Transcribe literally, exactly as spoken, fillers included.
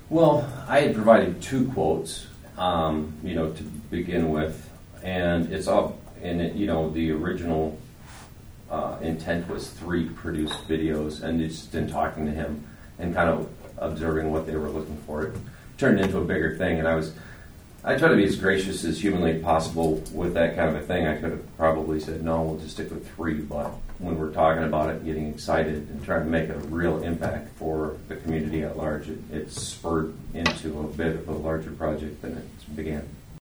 Well, I had provided two quotes, um, you know, to begin with, and it's all, and it, you know, the original uh, intent was three produced videos, and just in talking to him and kind of observing what they were looking for, it turned into a bigger thing. And I was, I try to be as gracious as humanly possible with that kind of a thing. I could have probably said, no, we'll just stick with three, but when we're talking about it, getting excited and trying to make a real impact for the community at large, it, it spurred into a bit of a larger project than it began.